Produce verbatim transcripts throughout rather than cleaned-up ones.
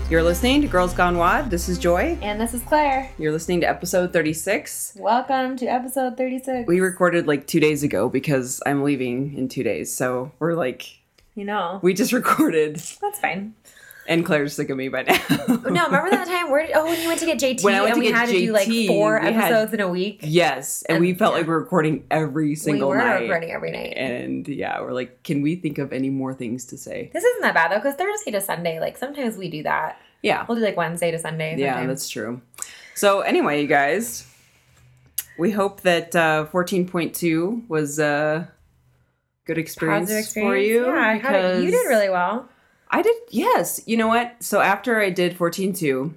You're listening to Girls Gone Wad. This is Joy. And this is Claire. You're listening to episode thirty-six. Welcome to episode thirty-six. We recorded like two days ago because I'm leaving in two days. So we're like... You know. We just recorded. That's fine. And Claire's sick of me by now. No, remember that time? Where did, oh, when you went to get J T when I went and to we get had J T, to do like four episodes had, in a week? Yes. And, and we felt yeah. like we were recording every single night. We were night. recording every night. And yeah, we're like, can we think of any more things to say? This isn't that bad though, because Thursday to Sunday, like sometimes we do that. Yeah. We'll do like Wednesday to Sunday. Sometimes. Yeah, that's true. So anyway, you guys, we hope that uh, fourteen point two was a good experience, experience for you. Yeah, because you did really well. I did, yes. You know what? So after I did fourteen two,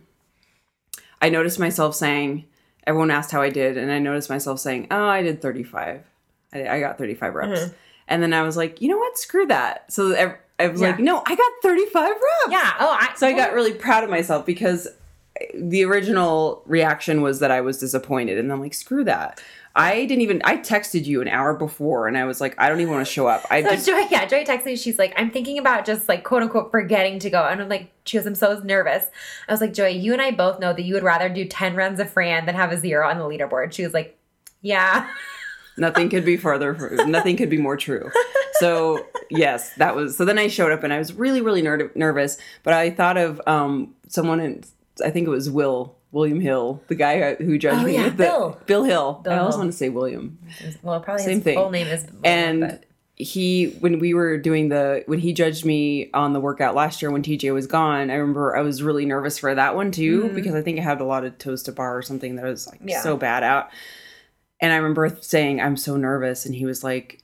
I noticed myself saying, everyone asked how I did, and I noticed myself saying, oh, I did thirty-five. I, I got thirty-five reps. Mm-hmm. And then I was like, you know what? Screw that. So I, I was yeah. like, no, I got thirty-five reps. Yeah. Oh, I, so I got really proud of myself because the original reaction was that I was disappointed. And I'm like, screw that. I didn't even, I texted you an hour before and I was like, I don't even want to show up. I so just, Joy, yeah, Joy texted me. She's like, I'm thinking about just like quote unquote forgetting to go. And I'm like, she goes, I'm so nervous. I was like, Joy, you and I both know that you would rather do ten runs of Fran than have a zero on the leaderboard. She was like, yeah. Nothing could be further, from, nothing could be more true. So yes, that was, so then I showed up and I was really, really ner- nervous, but I thought of um, someone, in, I think it was Will, William Hill, the guy who judged oh, me. Yeah, the, Bill. Bill Hill. Bill I always Hill. want to say William. Well, probably Same his thing. full name is William, And but. he, when we were doing the, when he judged me on the workout last year when T J was gone, I remember I was really nervous for that one too, mm-hmm. because I think I had a lot of toes to bar or something that was like yeah. so bad out. And I remember saying, I'm so nervous. And he was like,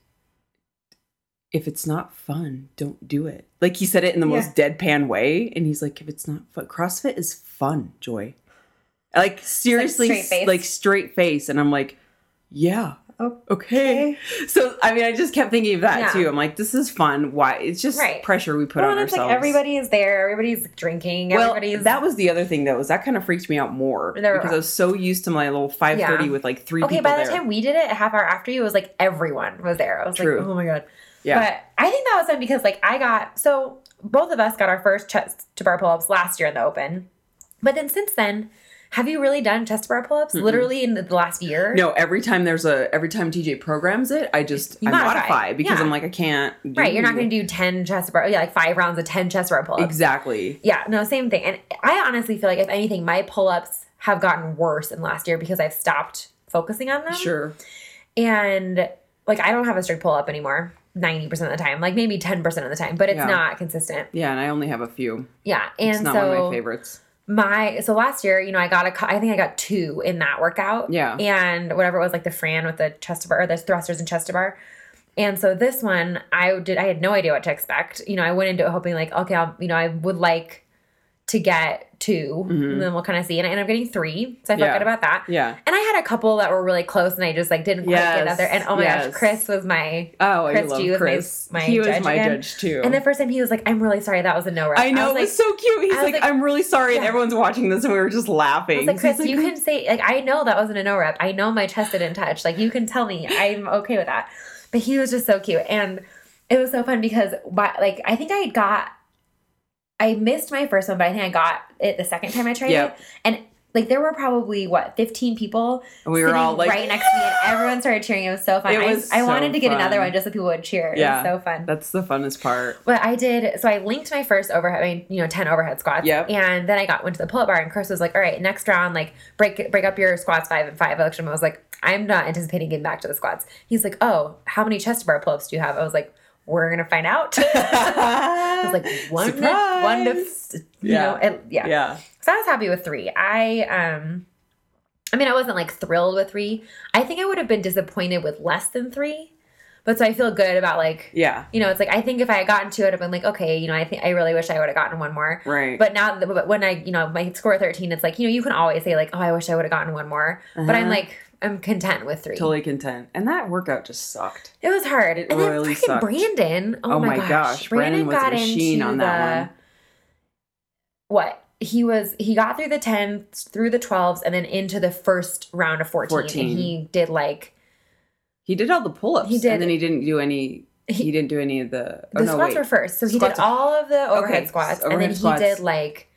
if it's not fun, don't do it. Like he said it in the yeah. most deadpan way. And he's like, if it's not fun, CrossFit is fun, Joy. Like seriously, like straight face. Like straight face. And I'm like, yeah. Oh, okay. So, I mean, I just kept thinking of that yeah. too. I'm like, this is fun. Why? It's just right. pressure we put well, on and it's ourselves. Like everybody is there. Everybody's drinking. Well, everybody's... that was the other thing though, was that kind of freaked me out more there because I was so used to my little five thirty yeah. with like three okay, people by the there. time we did it, a half hour after you, it was like everyone was there. I was True. like, oh my God. Yeah. But I think that was fun because like I got, so both of us got our first chest to bar pull-ups last year in the open. But then since then, have you really done chest to bar pull-ups? Mm-mm. Literally in the, the last year? No, every time there's a, every time T J programs it, I just, you I modify, modify because yeah. I'm like, I can't do Right, you're not going to do ten chest to bar, yeah, like five rounds of ten chest to bar pull-ups. Exactly. Yeah, no, same thing. And I honestly feel like if anything, my pull-ups have gotten worse in last year because I've stopped focusing on them. Sure. And like, I don't have a strict pull-up anymore. ninety percent of the time, like maybe ten percent of the time, but it's yeah. not consistent. Yeah, and I only have a few. Yeah, and it's not so one of my favorites. My so last year, you know, I got a, I think I got two in that workout. Yeah, and whatever it was, like the Fran with the chest to bar, or the thrusters and chest to bar. And so this one, I did, I had no idea what to expect. You know, I went into it hoping like, okay, I'll, you know, I would like to get two, mm-hmm. and then we'll kind of see. And I ended up getting three, so I felt yeah. good about that. Yeah. And I had a couple that were really close, and I just like didn't quite yes. get out there. And oh my yes. gosh, Chris was my oh, Chris I love G was Chris. my, my he was judge my again. judge too. And the first time he was like, "I'm really sorry, that was a no rep." I know, I it was was like, so cute. He's like, like, "I'm really sorry," yeah. and everyone's watching this, and we were just laughing. I was like, "Chris, like, you can say like I know that wasn't a no rep. I know my chest didn't touch. Like you can tell me, I'm okay with that." But he was just so cute, and it was so fun because like I think I got. I missed my first one, but I think I got it the second time I tried yep. it. And like there were probably what fifteen people and we were sitting all like right next to me, and everyone started cheering. It was so fun. It was I, I so wanted to get fun. another one just so people would cheer. It yeah, was so fun. That's the funnest part. But I did. So I linked my first overhead, I mean, you know, ten overhead squats. Yep. And then I got went to the pull up bar, and Chris was like, "All right, next round, like break break up your squats five and five." I looked at him. I was like, "I'm not anticipating getting back to the squats." He's like, "Oh, how many chest bar pull ups do you have?" I was like, we're gonna find out. I was like one, to, one to, you yeah. know, it, yeah, yeah. So I was happy with three. I, um, I mean, I wasn't like thrilled with three. I think I would have been disappointed with less than three. But so I feel good about like, yeah, you know, it's like I think if I had gotten two, I'd have been like, okay, you know, I think I really wish I would have gotten one more. Right. But now, but when I, you know, my score thirteen, it's like, you know, you can always say like, oh, I wish I would have gotten one more. Uh-huh. But I'm like, I'm content with three. Totally content. And that workout just sucked. It was hard. It and really then freaking sucked. Brandon. Oh, oh my my gosh. gosh. Brandon, Brandon was got a machine into on that the, one. What? He was, he got through the tens, through the twelves, and then into the first round of fourteen. fourteen. And he did like. He did all the pull-ups. He did. And then he didn't do any. He, he didn't do any of the. The oh, no, squats wait. were first. So he squats did all of the overhead okay. squats. Overhead and then squats. he did like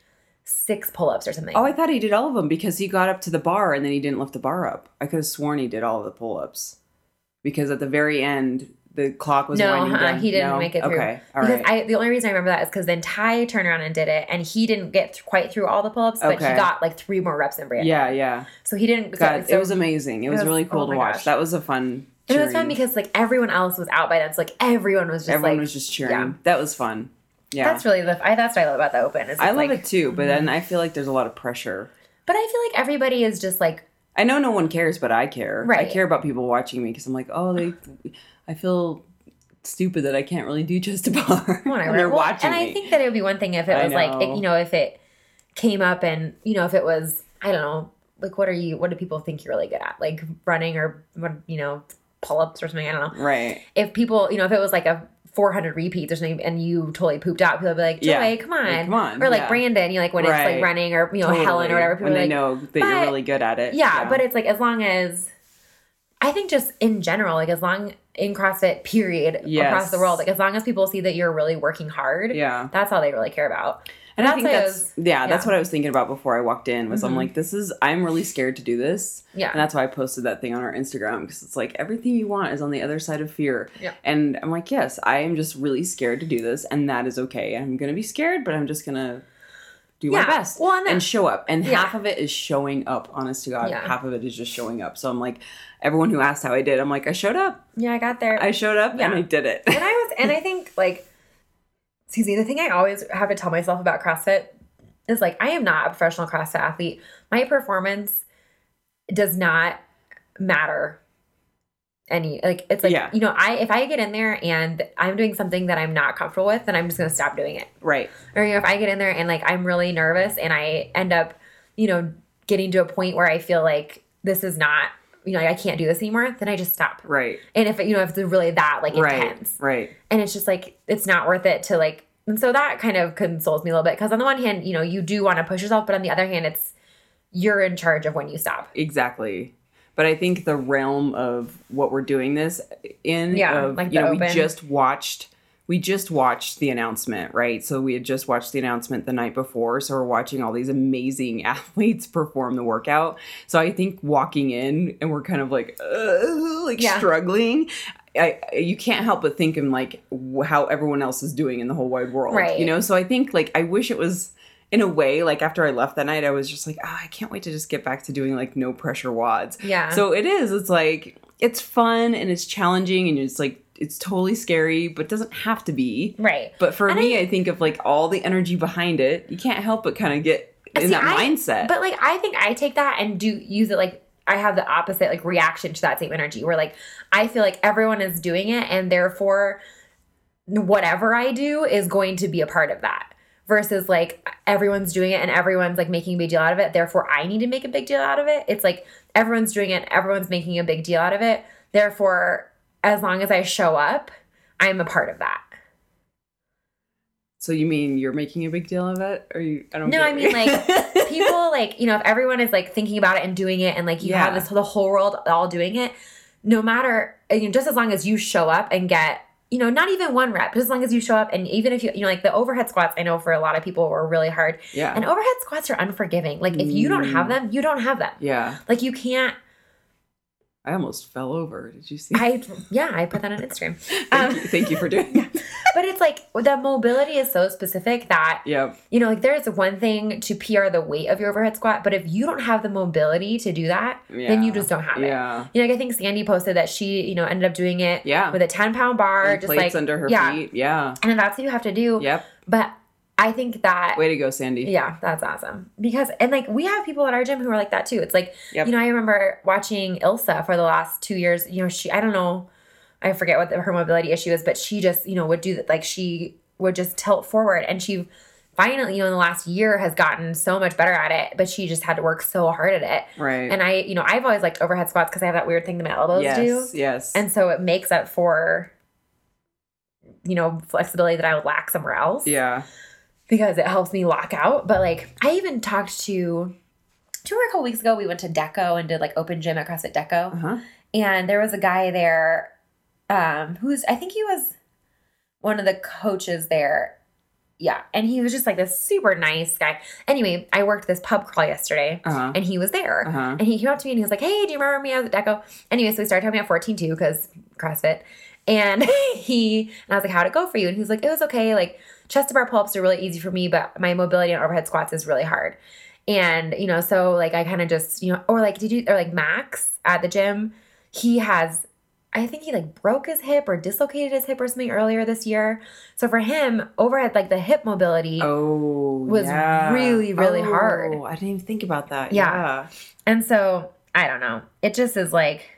six pull-ups or something. Oh, I thought he did all of them because he got up to the bar and then he didn't lift the bar up. I could have sworn he did all of the pull-ups because at the very end the clock was no, winding uh, down. he didn't no? make it through. Okay, all because right. I, the only reason I remember that is because then Ty turned around and did it, and he didn't get th- quite through all the pull-ups, but Okay. he got like three more reps than Brandon. Yeah, yeah. So he didn't. God, so, it was amazing. It, it was, was- really cool oh to my watch. gosh. That was a fun. And it was fun cheering. because like everyone else was out by then, so like everyone was just everyone like was just cheering. yeah. That was fun. Yeah, That's really the I that's what I love about the Open. Is I it's love like, it too. But then I feel like there's a lot of pressure. But I feel like everybody is just like I know no one cares, but I care. Right. I care about people watching me because I'm like, oh, they. I feel stupid that I can't really do just a bar. whatever. They're Well, watching and me. I think that it would be one thing if it I was like know. it, you know if it came up and you know if it was I don't know like what are you what do people think you're really good at like running or what you know pull ups or something I don't know. Right. If people you know if it was like a four hundred repeats or something and you totally pooped out, people would be like, Joy, Yeah. come on. Like, come on, Or like yeah. Brandon, you know, like when it's Right. like running or, you know, Totally. Helen or whatever. People when are they like, know that but- you're really good at it. yeah, but it's like as long as, I think just in general, like as long in CrossFit, period, Yes. across the world, like as long as people see that you're really working hard, Yeah. that's all they really care about. And I that's think why I that's was- yeah, that's yeah. what I was thinking about before I walked in was I'm Mhm. like, this is I'm really scared to do this. Yeah. And that's why I posted that thing on our Instagram because it's like everything you want is on the other side of fear. Yeah. And I'm like, yes, I am just really scared to do this and that is okay. I'm gonna be scared, but I'm just gonna do Yeah. my best Well, and then- and show up. And Yeah. half of it is showing up, honest to God. Yeah. Half of it is just showing up. So I'm like, everyone who asked how I did, I'm like, I showed up. Yeah, I got there. I showed up Yeah. and I did it. and I was, and I think like, excuse me, the thing I always have to tell myself about CrossFit is like, I am not a professional CrossFit athlete. My performance does not matter any, like, it's like, Yeah. you know, I, if I get in there and I'm doing something that I'm not comfortable with, then I'm just going to stop doing it. Right. Or, you know, if I get in there and like, I'm really nervous and I end up, you know, getting to a point where I feel like this is not, you know, like, I can't do this anymore, then I just stop. Right. And if, you know, if it's really that like Right. intense. Right. And it's just like, it's not worth it to like, and so that kind of consoles me a little bit. Because on the one hand, you know, you do want to push yourself, but on the other hand, it's, you're in charge of when you stop. Exactly. But I think the realm of what we're doing this in, Yeah, of, like you the know, open. we just watched, we just watched the announcement, right? So we had just watched the announcement the night before. So we're watching all these amazing athletes perform the workout. So I think walking in and we're kind of like, uh, like Yeah. struggling. I, you can't help but think in like w- how everyone else is doing in the whole wide world, Right. you know? So I think like, I wish it was in a way, like after I left that night, I was just like, oh, I can't wait to just get back to doing like no pressure wads. Yeah. So it is, it's like, it's fun and it's challenging and it's like, it's totally scary, but it doesn't have to be. Right. But for And me, I- I, think of like all the energy behind it, you can't help but kind of get in See, that I- mindset. But like, I think I take that and do use it like, I have the opposite like reaction to that same energy where like, I feel like everyone is doing it and therefore whatever I do is going to be a part of that. Versus like everyone's doing it and everyone's like making a big deal out of it. Therefore, I need to make a big deal out of it. It's like everyone's doing it. Everyone's making a big deal out of it. Therefore, as long as I show up, I'm a part of that. So you mean you're making a big deal of it? Or you, I don't No, get I mean like people like, you know, if everyone is like thinking about it and doing it and like you Yeah. have this the whole world all doing it, no matter, you know, just as long as you show up and get, you know, not even one rep, just as long as you show up and even if you, you know, like the overhead squats, I know for a lot of people were really hard. Yeah. And overhead squats are unforgiving. Like if you don't have them, you don't have them. Yeah. Like you can't, I almost fell over. Did you see? I, yeah, I put that on Instagram. thank, Um, you, thank you for doing that. but it's like the mobility is so specific that Yep. you know, like there's one thing to P R the weight of your overhead squat, but if you don't have the mobility to do that, then you Yeah. just don't have it. Yeah. You know, like I think Sandy posted that she, you know, ended up doing it Yeah. with a ten pound bar, And just plates like under her yeah. feet. Yeah. And that's what you have to do. Yep. But I think that Way to go, Sandy. yeah, that's awesome. Because and like we have people at our gym who are like that too. It's like Yep. you know, I remember watching Ilsa for the last two years. You know, she I don't know, I forget what the, her mobility issue is, but she just, you know, would do that like she would just tilt forward and she finally, you know, in the last year has gotten so much better at it, but she just had to work so hard at it. Right. And I, you know, I've always liked overhead squats because I have that weird thing that my elbows yes. do. Yes. And so it makes up for, you know, flexibility that I would lack somewhere else. yeah. Because it helps me lock out. But like, I even talked to, do you remember a couple weeks ago we went to Deco and did like open gym at CrossFit Deco? Uh-huh. And there was a guy there um, who's, I think he was one of the coaches there. yeah. And he was just like this super nice guy. Anyway, I worked this pub crawl yesterday uh-huh. and he was there. Uh-huh. And he came up to me and he was like, hey, do you remember me? I was at Deco. Anyway, so we started talking about fourteen two because CrossFit. And he, and I was like, how'd it go for you? And he was like, it was okay. Like chest to bar pull-ups are really easy for me, but my mobility on overhead squats is really hard. And, you know, so like I kind of just, you know, or like, did you, or like Max at the gym, he has, I think he like broke his hip or dislocated his hip or something earlier this year. So for him, overhead, like the hip mobility oh, was yeah. really, really oh, hard. I didn't even think about that. Yeah. yeah. And so, I don't know. It just is like,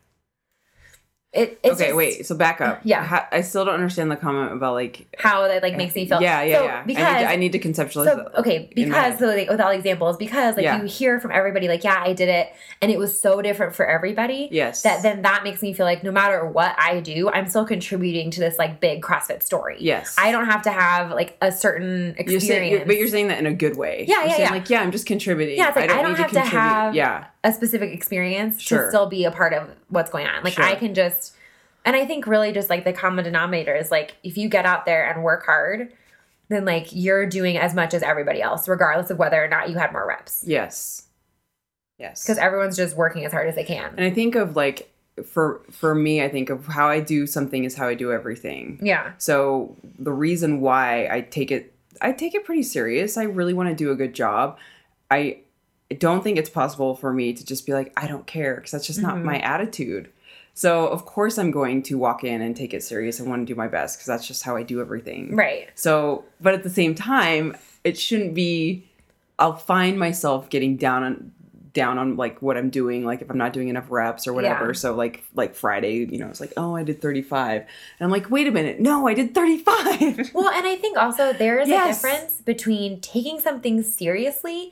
It, it's okay, just, wait. So back up. Yeah, How, I still don't understand the comment about like how that like makes me feel. Yeah, yeah, so yeah. Because I need, to, I need to conceptualize. So okay, because so like with all examples, because like yeah. you hear from everybody like, yeah, I did it, and it was so different for everybody. Yes. That then that makes me feel like no matter what I do, I'm still contributing to this like big CrossFit story. Yes. I don't have to have like a certain experience, you're saying, but you're saying that in a good way. Yeah, you're yeah, saying, yeah. Like, yeah, I'm just contributing. Yeah, it's like I don't, I don't have to, to have yeah. a specific experience sure. to still be a part of what's going on. Like sure. I can just. And I think really just like the common denominator is like if you get out there and work hard, then like you're doing as much as everybody else, regardless of whether or not you had more reps. Yes. Yes. Because everyone's just working as hard as they can. And I think of like for for me, I think of how I do something is how I do everything. Yeah. So the reason why I take it I take it pretty serious. I really want to do a good job. I don't think it's possible for me to just be like, I don't care, because that's just mm-hmm. not my attitude. So, of course, I'm going to walk in and take it serious and want to do my best because that's just how I do everything. Right. So, but at the same time, it shouldn't be, I'll find myself getting down on, down on like what I'm doing, like if I'm not doing enough reps or whatever. Yeah. So like, like Friday, you know, it's like, oh, I did thirty-five. And I'm like, wait a minute. No, I did thirty-five. Well, and I think also there is yes. a difference between taking something seriously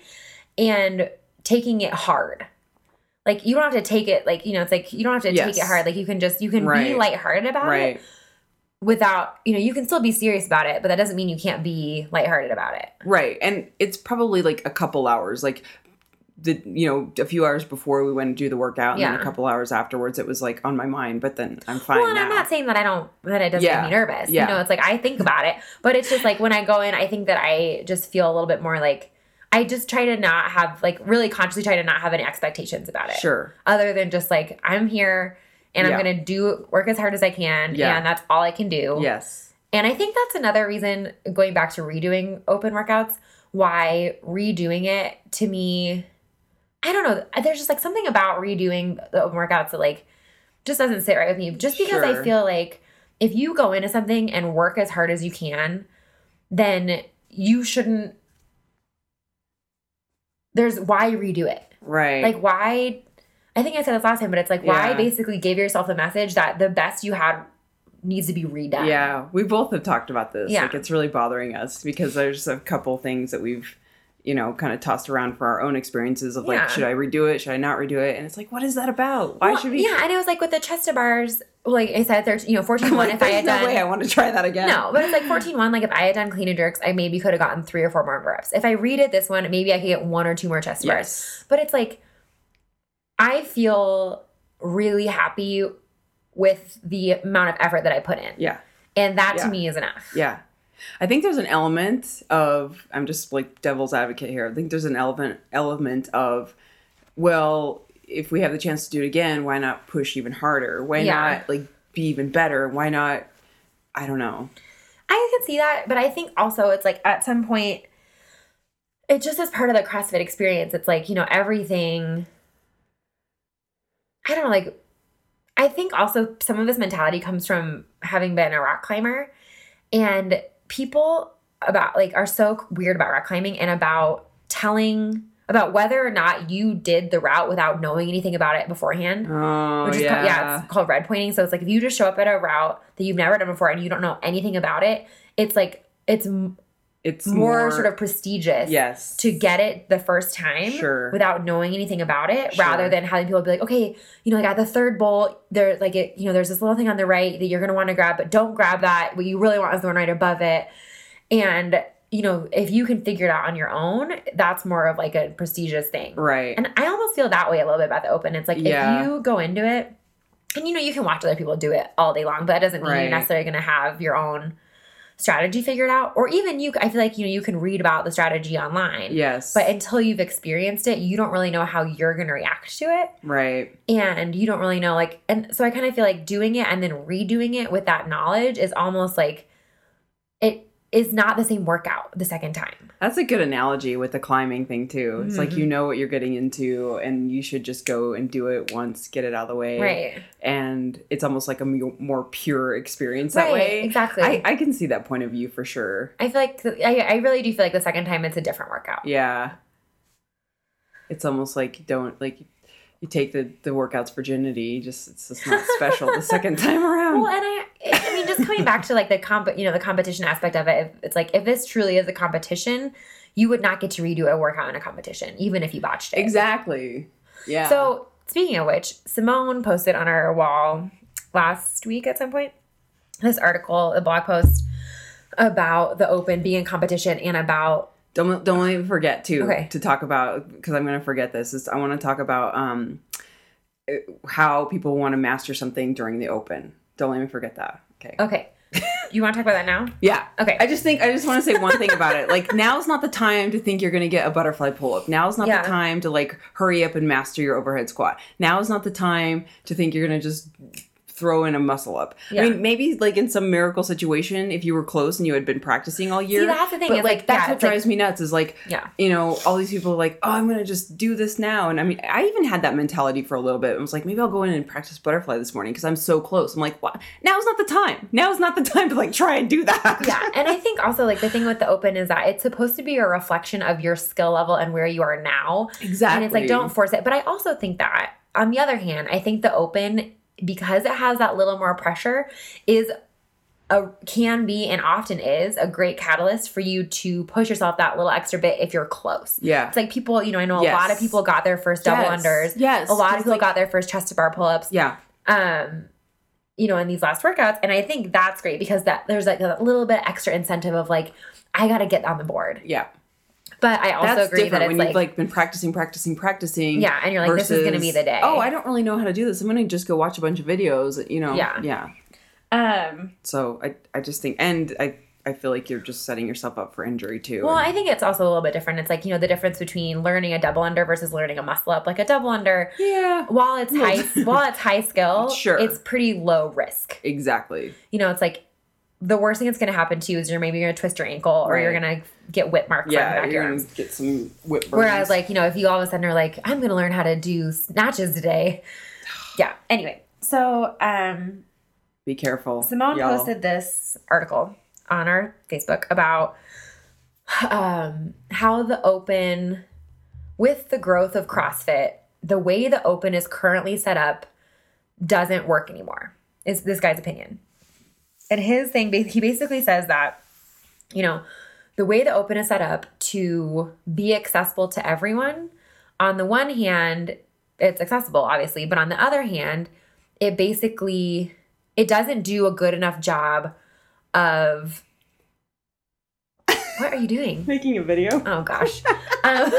and taking it hard. Like, you don't have to take it, like, you know, it's like, you don't have to yes. take it hard. Like, you can just, you can right. be lighthearted about right. it without, you know, you can still be serious about it, but that doesn't mean you can't be lighthearted about it. Right. And it's probably like a couple hours, like, the you know, a few hours before we went to do the workout and yeah. then a couple hours afterwards, it was like on my mind, but then I'm fine Well, and now. I'm not saying that I don't, that it doesn't yeah. make me nervous. Yeah. You know, it's like, I think about it, but it's just like when I go in, I think that I just feel a little bit more like, I just try to not have, like, really consciously try to not have any expectations about it. Sure. Other than just, like, I'm here, and yeah. I'm going to do, work as hard as I can, yeah. and that's all I can do. Yes. And I think that's another reason, going back to redoing open workouts, why redoing it, to me, I don't know, there's just, like, something about redoing the open workouts that, like, just doesn't sit right with me. Just because sure. I feel like if you go into something and work as hard as you can, then you shouldn't, there's why redo it. Right. Like, why, I think I said this last time, but it's like, why yeah. basically give yourself the message that the best you had needs to be redone. Yeah. We both have talked about this. Yeah. Like, it's really bothering us because there's a couple things that we've, you know, kind of tossed around for our own experiences of like, yeah. should I redo it? Should I not redo it? And it's like, what is that about? Why well, should we? Yeah. And it was like with the chest to bars, like I said, thirteen, you know, fourteen one, like, if I had no done. way I want to try that again. No, but it's like fourteen one, like if I had done clean and jerks, I maybe could have gotten three or four more reps. If I redid this one, maybe I could get one or two more chest to yes. bars. But it's like, I feel really happy with the amount of effort that I put in. Yeah. And that yeah. to me is enough. Yeah. I think there's an element of, I'm just like devil's advocate here. I think there's an element element of, well, if we have the chance to do it again, why not push even harder? Why yeah. not like be even better? Why not? I don't know. I can see that, but I think also it's like at some point, it just is part of the CrossFit experience. It's like, you know, everything, I don't know, like, I think also some of this mentality comes from having been a rock climber, and people about like are so weird about rock climbing and about telling about whether or not you did the route without knowing anything about it beforehand. Oh, which is yeah. Called, yeah, it's called red pointing. So it's like if you just show up at a route that you've never done before and you don't know anything about it, it's like it's it's more, more sort of prestigious yes. to get it the first time sure. without knowing anything about it, sure. rather than having people be like, okay, you know, like at the third bowl, there like it, you know, there's this little thing on the right that you're gonna want to grab, but don't grab that. What you really want is the one right above it. And, you know, if you can figure it out on your own, that's more of like a prestigious thing. Right. And I almost feel that way a little bit about the open. It's like yeah. if you go into it, and, you know, you can watch other people do it all day long, but that doesn't mean right. you're necessarily going to have your own strategy figured out, or even you, I feel like, you know, you can read about the strategy online. Yes. But until you've experienced it, you don't really know how you're going to react to it. Right. And you don't really know, like, and so I kind of feel like doing it and then redoing it with that knowledge is almost like it is not the same workout the second time. That's a good analogy with the climbing thing too. It's mm-hmm. like, you know what you're getting into and you should just go and do it once, get it out of the way. Right. And it's almost like a more pure experience that right, way. Exactly. I, I can see that point of view for sure. I feel like, I, I really do feel like the second time it's a different workout. Yeah. It's almost like you don't, like, you take the, the workout's virginity, just it's just not special the second time around. Well, and I, I mean, just coming back to like the comp, you know, the competition aspect of it. If, it's like if this truly is a competition, you would not get to redo a workout in a competition, even if you botched it. Exactly. Yeah. So speaking of which, Simone posted on our wall last week at some point this article, a blog post about the Open being a competition and about. Don't don't even forget to okay. to talk about, because I'm going to forget this. Is I want to talk about um how people want to master something during the Open. Don't even forget that. Okay. Okay. You want to talk about that now? Yeah. Okay. I just think I just want to say one thing about it. Like, now's not the time to think you're going to get a butterfly pull up. Now's not yeah. the time to like hurry up and master your overhead squat. Now's not the time to think you're going to just throw in a muscle up. Yeah. I mean, maybe like in some miracle situation, if you were close and you had been practicing all year. See, that's the thing. But is like, like that's yeah, what drives like, me nuts is like, yeah. you know, all these people are like, oh, I'm going to just do this now. And I mean, I even had that mentality for a little bit. I was like, maybe I'll go in and practice butterfly this morning because I'm so close. I'm like, what? Now's not the time. Now's not the time to like try and do that. Yeah. And I think also like the thing with the Open is that it's supposed to be a reflection of your skill level and where you are now. Exactly. And it's like, don't force it. But I also think that on the other hand, I think the Open, because it has that little more pressure, is a can be and often is a great catalyst for you to push yourself that little extra bit if you're close. Yeah. It's like people, you know, I know yes. a lot of people got their first double yes. unders. Yes. A lot of people like, got their first chest to bar pull-ups. Yeah. Um, you know, in these last workouts. And I think that's great because that there's like a little bit extra incentive of like, I got to get on the board. Yeah. But I also That's agree different that it's when like, you've like been practicing, practicing, practicing. yeah, and you're like, versus, this is going to be the day. Oh, I don't really know how to do this. I'm going to just go watch a bunch of videos. You know. Yeah. Yeah. Um. So I, I just think, and I, I feel like you're just setting yourself up for injury too. Well, and, I think it's also a little bit different. It's like, you know, the difference between learning a double under versus learning a muscle up. Like a double under, yeah. while it's high, while it's high skill, sure, it's pretty low risk. Exactly. You know, it's like the worst thing that's going to happen to you is you're maybe going to twist your ankle or right. you're going to get whip marks yeah, on the back of your you're arms. Gonna get some whip burns. Whereas, like, you know, if you all of a sudden are like, I'm going to learn how to do snatches today. Yeah. Anyway, so um, be careful. Simone y'all. posted this article on our Facebook about um, how the Open, with the growth of CrossFit, the way the Open is currently set up doesn't work anymore, is this guy's opinion. And his thing, he basically says that, you know, the way the Open is set up to be accessible to everyone, on the one hand, it's accessible, obviously, but on the other hand, it basically, it doesn't do a good enough job of, what are you doing? Making a video. Oh, gosh. um,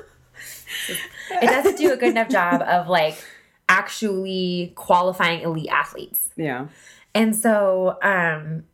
it doesn't do a good enough job of, like, actually qualifying elite athletes. Yeah. And so, um,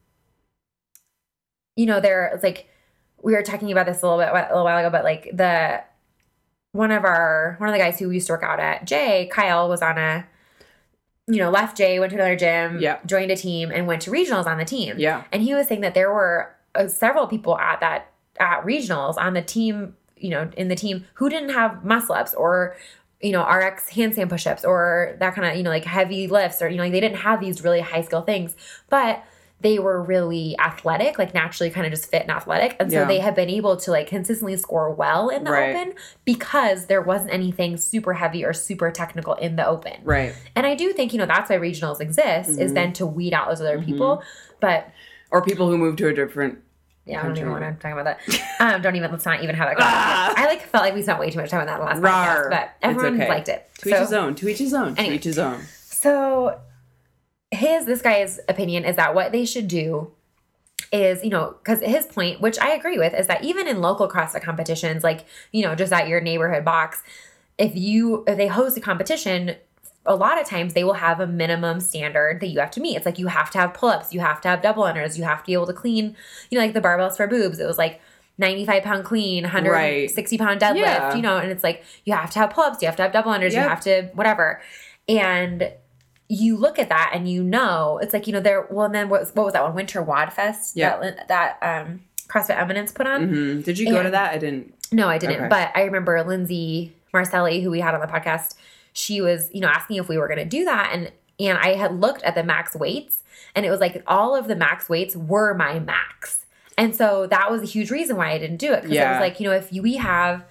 you know, there, it's like, we were talking about this a little bit, a little while ago, but like the, one of our, one of the guys who used to work out at Jay, Kyle, was on a, you know, left Jay, went to another gym, yeah. joined a team, and went to regionals on the team. Yeah. And he was saying that there were uh, several people at that, at regionals on the team, you know, in the team who didn't have muscle ups or, you know, R X handstand push-ups or that kind of, you know, like heavy lifts or, you know, like they didn't have these really high skill things, but they were really athletic, like naturally kind of just fit and athletic. And so yeah. they have been able to like consistently score well in the right. Open because there wasn't anything super heavy or super technical in the Open. Right. And I do think, you know, that's why regionals exist, mm-hmm. is then to weed out those other mm-hmm. people. But or people who move to a different Yeah, I don't even want to talk about that. Um, don't even, let's not even have that conversation. I like felt like we spent way too much time on that last Rawr. podcast, but everyone okay. liked it. To each his own, to each his own, anyway, to each his own. So his, this guy's opinion is that what they should do is, you know, because his point, which I agree with, is that even in local CrossFit competitions, like, you know, just at your neighborhood box, if you, if they host a competition a lot of times they will have a minimum standard that you have to meet. It's like you have to have pull-ups, you have to have double unders, you have to be able to clean, you know, like the barbells for boobs. It was like ninety-five pound clean, one hundred sixty right. pound deadlift, yeah. you know, and it's like you have to have pull-ups, you have to have double unders, yep. you have to whatever. And you look at that and you know, it's like, you know, there, well, and then what was, what was that one? Winter Wad Fest yeah. that, that um, CrossFit Eminence put on. Mm-hmm. Did you and, go to that? I didn't. No, I didn't. Okay. But I remember Lindsay Marcelli, who we had on the podcast, she was, you know, asking if we were going to do that. And, and I had looked at the max weights and it was like all of the max weights were my max. And so that was a huge reason why I didn't do it. Because yeah. it was like, you know, if we have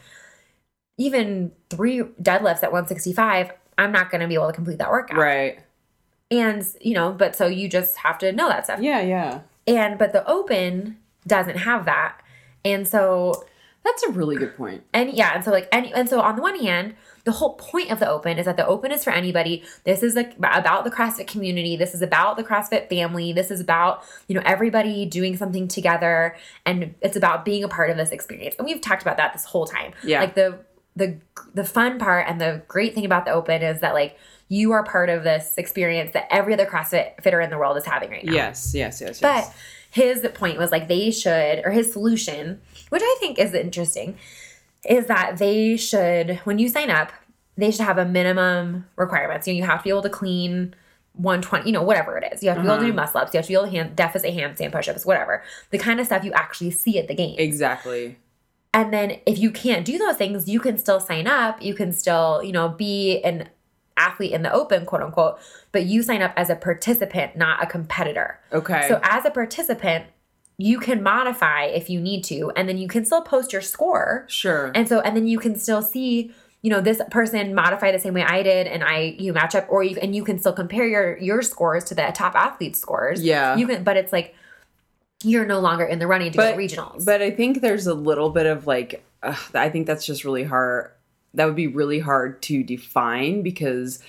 even three deadlifts at one sixty-five, I'm not going to be able to complete that workout. Right. And, you know, but so you just have to know that stuff. Yeah, yeah. And, but the open doesn't have that. And so. That's a really good point. And yeah. And so like, any, and so on the one hand, the whole point of the open is that the open is for anybody. This is like about the CrossFit community. This is about the CrossFit family. This is about, you know, everybody doing something together. And it's about being a part of this experience. And we've talked about that this whole time. Yeah. Like the, the, the fun part and the great thing about the open is that like, you are part of this experience that every other CrossFit fitter in the world is having right now. Yes, yes, yes, yes. But his point was like they should, or his solution, which I think is interesting, is that they should, when you sign up, they should have a minimum requirements. You know, you have to be able to clean one twenty, you know, whatever it is. You have to uh-huh. be able to do muscle ups. You have to be able to hand, deficit handstand push-ups, whatever. The kind of stuff you actually see at the game. Exactly. And then if you can't do those things, you can still sign up. You can still, you know, be an athlete in the open, quote unquote, but you sign up as a participant, not a competitor. Okay. So as a participant, you can modify if you need to, and then you can still post your score. Sure. And so, and then you can still see, you know, this person modified the same way I did, and I, you match up, or you, and you can still compare your, your scores to the top athlete scores. Yeah. You can, but it's like, you're no longer in the running to but, go to regionals. But I think there's a little bit of like, uh, I think that's just really hard. That would be really hard to define because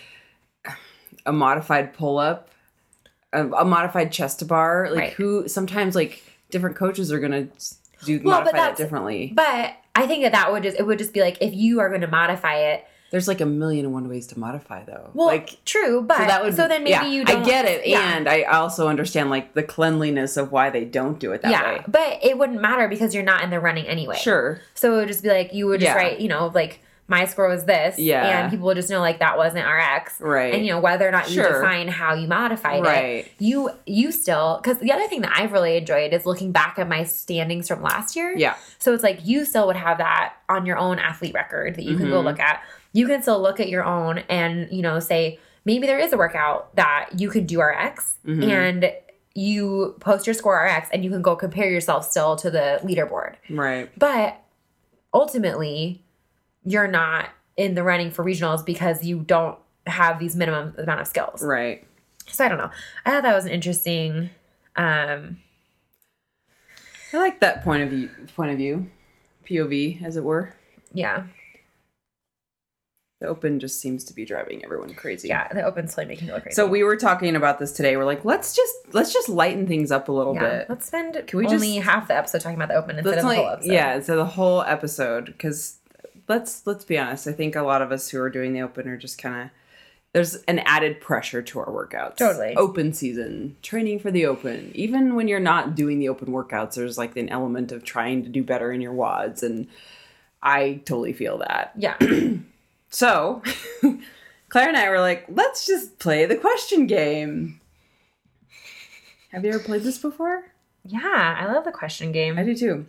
a modified pull-up, a, a modified chest to bar, like right. who sometimes like different coaches are going to do well, modify that differently. But I think that that would just, it would just be like, if you are going to modify it. There's like a million and one ways to modify though. Well, like, true, but so, that would, so then maybe yeah, you don't. I get it. Yeah. And I also understand like the cleanliness of why they don't do it that yeah, way. But it wouldn't matter because you're not in the running anyway. Sure. So it would just be like, you would just yeah. write, you know, like, my score was this, yeah. and people would just know like that wasn't R X, right? And you know whether or not you sure. define how you modified right. it, you you still, because the other thing that I've really enjoyed is looking back at my standings from last year. Yeah. So it's like you still would have that on your own athlete record that you mm-hmm. can go look at. You can still look at your own and you know say maybe there is a workout that you can do R X mm-hmm. and you post your score R X and you can go compare yourself still to the leaderboard. Right. But ultimately, you're not in the running for regionals because you don't have these minimum amount of skills. Right. So I don't know. I thought that was an interesting. Um, I like that point of view, point of view, P O V, as it were. Yeah. The open just seems to be driving everyone crazy. Yeah, the open's totally making it look crazy. So we were talking about this today. We're like, let's just let's just lighten things up a little yeah. bit. Let's spend Can we only just, half the episode talking about the open instead of the whole episode. Yeah, so the whole episode because. Let's let's be honest. I think a lot of us who are doing the open are just kind of there's an added pressure to our workouts. Totally. Open season, training for the open. Even when you're not doing the open workouts, there's like an element of trying to do better in your W O Ds, and I totally feel that. Yeah. So, Claire and I were like, let's just play the question game. Have you ever played this before? Yeah, I love the question game. I do too.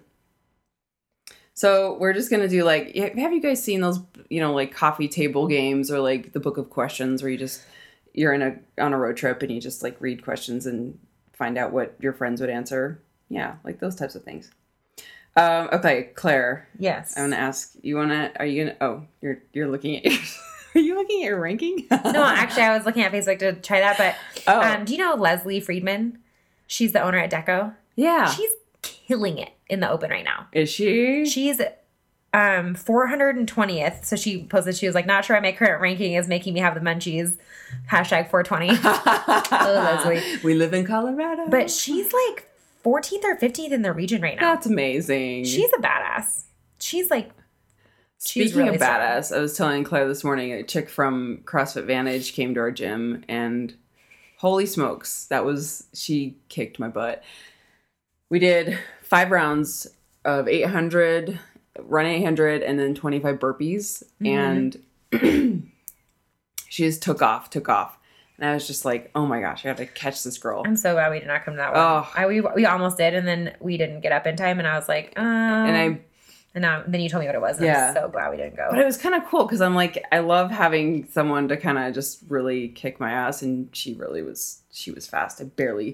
So we're just going to do like, have you guys seen those, you know, like coffee table games or like the book of questions where you just, you're in a, on a road trip and you just like read questions and find out what your friends would answer. Yeah. Like those types of things. Um, okay. Claire. Yes. I'm going to ask, you want to, are you going to, oh, you're, you're looking at your, are you looking at your ranking? No, actually I was looking at Facebook to try that, but oh. um, do you know Leslie Friedman? She's the owner at Deco. Yeah. She's killing it in the open right now. Is she? She's um four hundred twentieth. So she posted, she was like, not sure my current ranking is making me have the munchies. Hashtag four twenty. Oh, Leslie. We live in Colorado. But she's like fourteenth or fifteenth in the region right now. That's amazing. She's a badass. She's like Speaking really of badass, strong. I was telling Claire this morning, a chick from CrossFit Vantage came to our gym, and holy smokes, that was, she kicked my butt. We did five rounds of eight hundred, run eight hundred, and then twenty-five burpees. Mm-hmm. And she just took off, took off. And I was just like, oh my gosh, I have to catch this girl. I'm so glad we did not come to that one. Oh. I, we, we almost did, and then we didn't get up in time, and I was like, um. And I... And now, then you told me what it was, and yeah. I'm so glad we didn't go. But it was kind of cool, because I'm like, I love having someone to kind of just really kick my ass, and she really was, she was fast. I barely,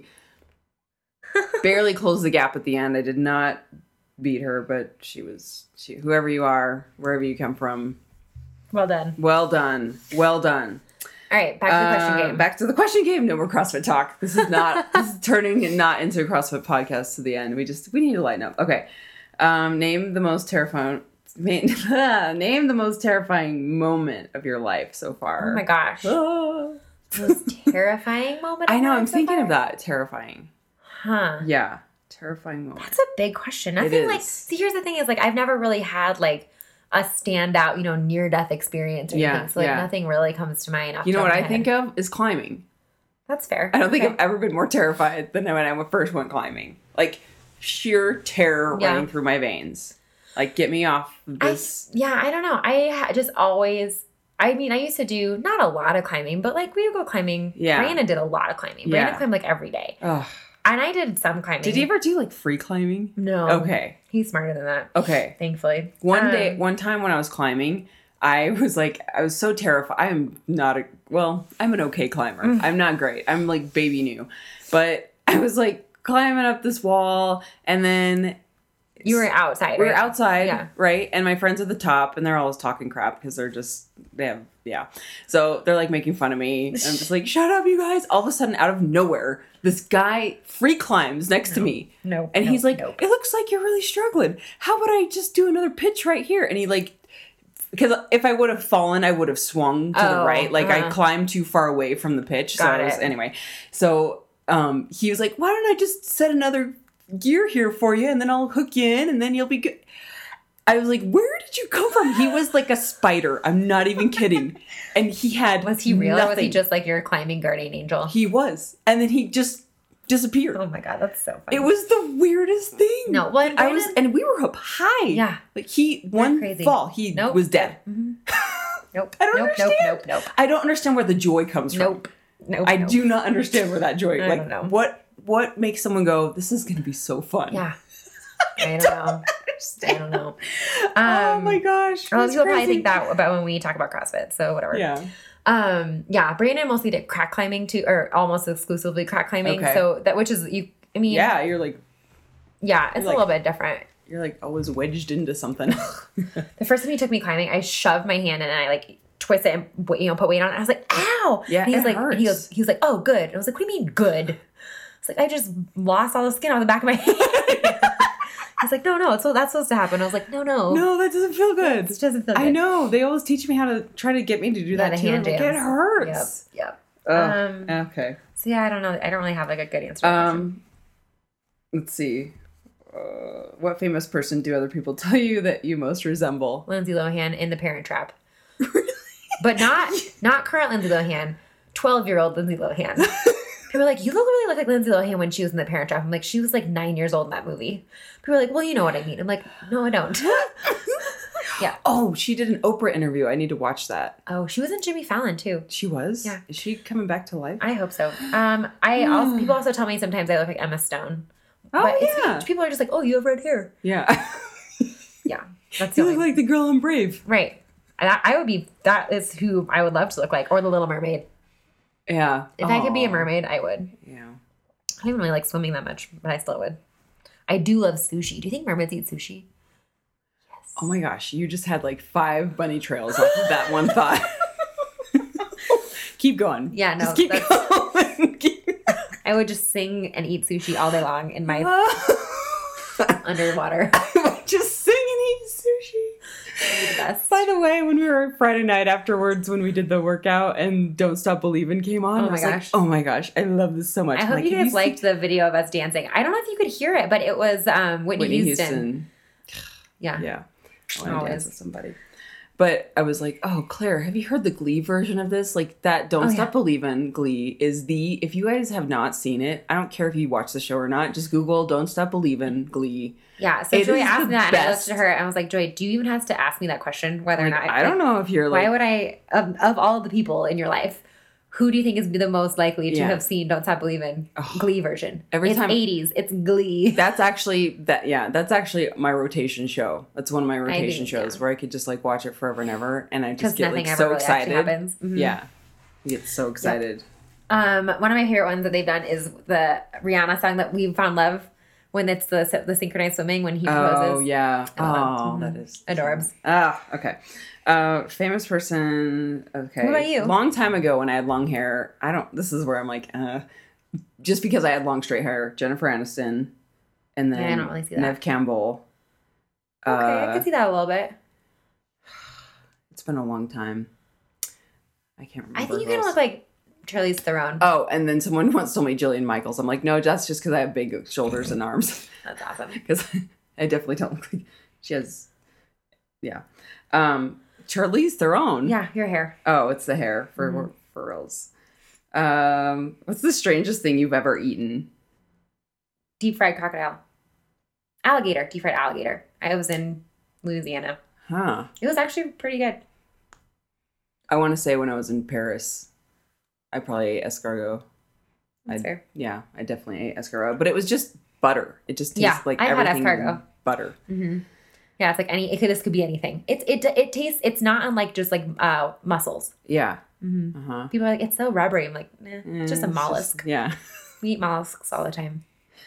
barely closed the gap at the end. I did not beat her, but she was, she, whoever you are, wherever you come from. Well done. Well done. Well done. All right, back to the question uh, game. Back to the question game. No more CrossFit talk. This is not, this is turning not into a CrossFit podcast to the end. We just, we need to lighten up. Okay. Um, name the most terrifying, name the most terrifying moment of your life so far. Oh my gosh. Oh. Most terrifying moment? I know, I'm so thinking far? of that. Terrifying. Huh. Yeah. Terrifying moment. That's a big question. Nothing like, see, here's the thing is like, I've never really had like a standout, you know, near-death experience or anything. Yeah, so like yeah. nothing really comes to mind. You know what I head. think of is climbing. That's fair. I don't okay. think I've ever been more terrified than when I first went climbing. Like, sheer terror yeah. running through my veins. Like, get me off this. I, yeah, I don't know. I just always, I mean, I used to do not a lot of climbing, but like we would go climbing. Yeah. Brandon did a lot of climbing. Brandon yeah. climbed like every day. Ugh. And I did some climbing. Did he ever do like free climbing? No. Okay. He's smarter than that. Okay. Thankfully. One um, day, one time when I was climbing, I was like, I was so terrified. I am not a, well, I'm an okay climber. Mm. I'm not great. I'm like baby new. But I was like, climbing up this wall, and then you were outside. We were right? outside, yeah. right? And my friends at the top, and they're always talking crap because they're just they have yeah. So they're like making fun of me. I'm just like, shut up, you guys! All of a sudden, out of nowhere, this guy free climbs next no, to me. No, and no, he's like, nope. it looks like you're really struggling. How about I just do another pitch right here? And he like. Because if I would have fallen, I would have swung to oh, the right. Like uh-huh. I climbed too far away from the pitch. Got so I was, it. anyway. So um, he was like, why don't I just set another gear here for you and then I'll hook you in and then you'll be good. I was like, where did you come from? He was like a spider. I'm not even kidding. And he had Was he real nothing. Or was he just like your climbing guardian angel? He was. And then he just disappeared. Oh my God, that's so funny. It was the weirdest thing. No, well, I was, and we were up high. Yeah. Like he, one crazy. fall, he nope. was dead. Mm-hmm. Nope. I don't nope, understand. Nope, nope, nope. I don't understand where the joy comes from. Nope. Nope. I nope. do not understand where that joy, I like, don't know. what, what makes someone go, this is going to be so fun? Yeah. I don't know. I don't know. Um, oh my gosh. Well, people probably think that about when we talk about CrossFit, so whatever. Yeah. Um, yeah, Brandon mostly did crack climbing too, or almost exclusively crack climbing. Okay. So that, which is, you, I mean. Yeah, you're like. Yeah, it's like, a little bit different. You're like always wedged into something. The first time he took me climbing, I shoved my hand in and I like twist it and, you know, put weight on it. I was like, ow. Yeah, and he was it like, hurts. he goes, he was like, oh, good. And I was like, what do you mean good? It's like, I just lost all the skin on the back of my hand. He's like, no, no, it's, that's supposed to happen. I was like, no, no. No, that doesn't feel good. It doesn't feel good. I know. They always teach me how to try to get me to do yeah, that the too. hand Like, jams. it hurts. Yep. Yep. Um, okay. So yeah, I don't know. I don't really have like a good answer. Um, let's see. Uh, what famous person do other people tell you that you most resemble? Lindsay Lohan in The Parent Trap. Really? But not not current Lindsay Lohan. twelve-year-old Lindsay Lohan. People were like, you look really look like Lindsay Lohan when she was in The Parent Trap. I'm like, she was like nine years old in that movie. People were like, well, you know what I mean. I'm like, no, I don't. Yeah. Oh, she did an Oprah interview. I need to watch that. Oh, she was in Jimmy Fallon too. She was? Yeah. Is she coming back to life? I hope so. Um, I also people also tell me sometimes I look like Emma Stone. Oh, but yeah. It's, people are just like, oh, you have red hair. Yeah. Yeah. That's the you only look like the girl in Brave. Right. I, I would be, that is who I would love to look like. Or the Little Mermaid. Yeah. If Aww. I could be a mermaid, I would. Yeah. I don't even really like swimming that much, but I still would. I do love sushi. Do you think mermaids eat sushi? Yes. Oh my gosh. You just had like five bunny trails off of that one thought. Keep going. Yeah, no. Just keep that's, going. I would just sing and eat sushi all day long in my underwater. Just sing and eat sushi. The best. By the way, when we were Friday night afterwards, when we did the workout and Don't Stop Believin' came on, oh I was my like, gosh. oh my gosh, I love this so much. I hope like, you guys you liked the video of us dancing. I don't know if you could hear it, but it was um, Whitney, Whitney Houston. Houston. Yeah. Yeah. I want to dance with somebody. But I was like, oh, Claire, have you heard the Glee version of this? Like that Don't Oh, Stop yeah. Believin' Glee is the, if you guys have not seen it, I don't care if you watch the show or not, just Google Don't Stop Believin' Glee. Yeah, so It Joy is asked the me that, and I best. looked at her, and I was like, Joy, do you even have to ask me that question, whether or Like, not... I don't know if you're like... Why would I, of, of all the people in your life, who do you think is the most likely to Yeah. have seen Don't Stop Believin' Glee version? Every it's time- eighties. It's Glee. That's actually, that yeah, that's actually my rotation show. That's one of my rotation think, shows yeah. where I could just like watch it forever and ever, and I Because just get nothing like ever so really excited. actually happens. Mhm. Yeah. I get so excited. Um, one of my favorite ones that they've done is the Rihanna song that We Found Love, when it's the the synchronized swimming, when he proposes. Oh, yeah. I love Oh, it. that is... Adorbs. Ah, okay. Uh, famous person. Okay. What about you? Long time ago when I had long hair. I don't. This is where I'm like, uh, just because I had long straight hair. Jennifer Aniston, and then Yeah, I don't really see that. Neve Campbell. Okay, I Uh, can see that a little bit. It's been a long time. I can't remember. I think you who kind of else. look like Charlize Theron. Oh, and then someone once told me Jillian Michaels. I'm like, no, that's just because I have big shoulders and arms. That's awesome. Because I definitely don't look like she has. Yeah. Um, Charlize Theron. Yeah, your hair. Oh, it's the hair for Mhm. for reals. Um, what's the strangest thing you've ever eaten? Deep fried crocodile. Alligator. Deep fried alligator. I was in Louisiana. Huh. It was actually pretty good. I want to say when I was in Paris, I probably ate escargot. That's I, fair. Yeah, I definitely ate escargot, but it was just butter. It just tastes Yeah, like I've had everything escargot. butter. Mm-hmm. Yeah, it's like any. It could. This could be anything. It's it. It tastes. It's not unlike just like uh mussels. Yeah. Mm-hmm. Uh huh. People are like, it's so rubbery. I'm like, eh, it's just a mollusk. Yeah. We eat mollusks all the time.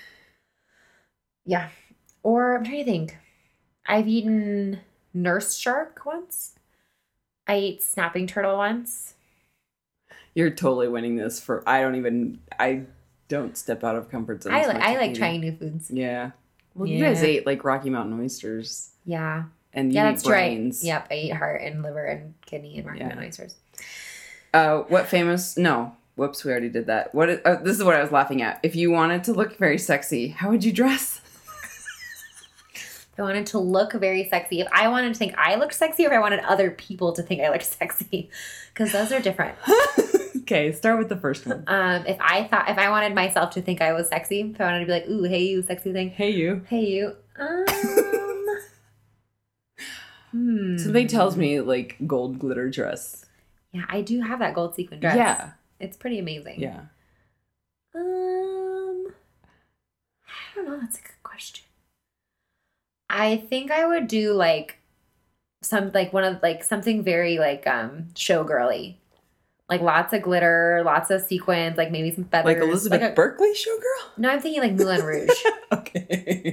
Yeah. Or I'm trying to think. I've eaten nurse shark once. I ate snapping turtle once. You're totally winning this for. I don't even. I don't step out of comfort zones. I like much I with like eating. trying new foods. Yeah. Well, you Yeah. guys ate like Rocky Mountain oysters, Yeah. and you Yeah, eat that's brains. right. Yep, I eat heart and liver and kidney and Rocky Yeah. Mountain oysters. Uh, what famous? No. Whoops, we already did that. What? Is, uh, this is what I was laughing at. If you wanted to look very sexy, how would you dress? If I wanted to look very sexy, if I wanted to think I looked sexy, or if I wanted other people to think I looked sexy, because those are different. Okay, start with the first one. Um, if I thought, if I wanted myself to think I was sexy, if I wanted to be like, ooh, hey you, sexy thing, Hey, you. hey you, um, hmm. Something tells me like gold glitter dress. Yeah, I do have that gold sequin dress. Yeah. It's pretty amazing. Yeah. Um, I don't know. That's a good question. I think I would do like some like one of like something very like um showgirly, like lots of glitter, lots of sequins, like maybe some feathers. Like Elizabeth Like a- Berkley showgirl? No, I'm thinking like Moulin Rouge. Okay.